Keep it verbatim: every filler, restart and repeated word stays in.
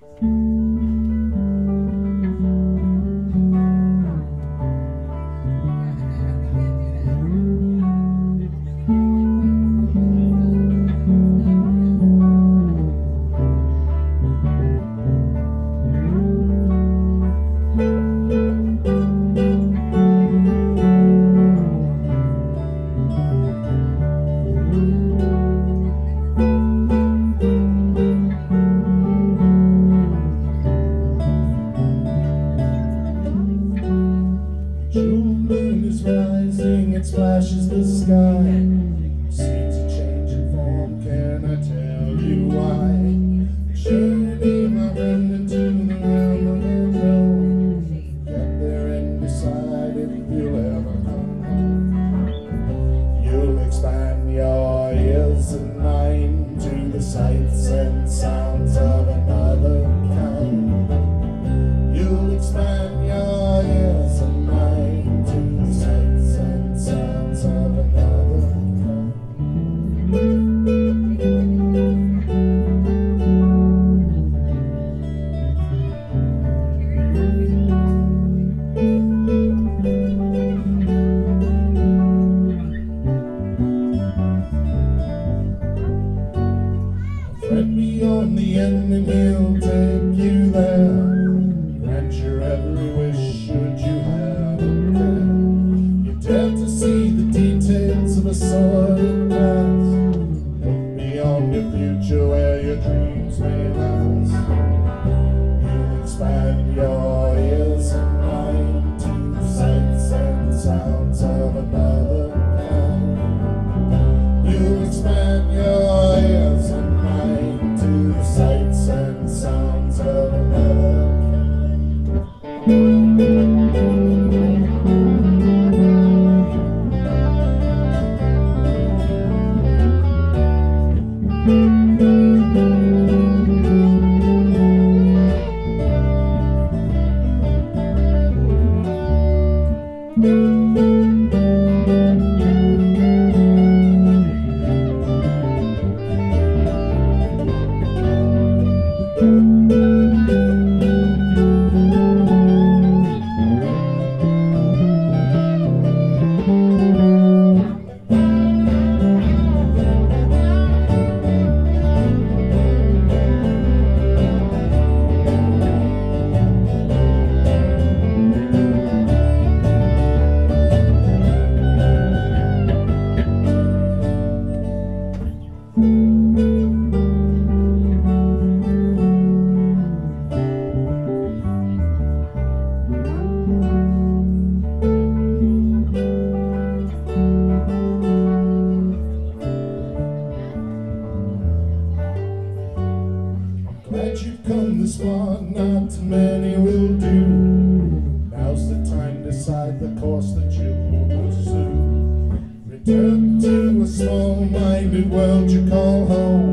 It splashes the sky. Seems to change in form. Can I tell you why? Surely my friend into the realm of unknown. Get there and decide if you'll ever come home. You'll expand your ears and mind to the sights and sounds of another kind. You'll expand your ears and mind to the sights and sounds of another kind. A friend beyond the end and he'll take you there. Grant your every wish should you have a care. You dare to see the details of a sordid past. Look beyond your future where your dreams may last. You'll expand your ears and mind to the sights and sounds of another kind. You'll expand your ears and mind to the sights and sounds of another kind. Glad you've come this far, not too many will do. Now's the time, decide the course that you will pursue. Return to a small-minded world you call home.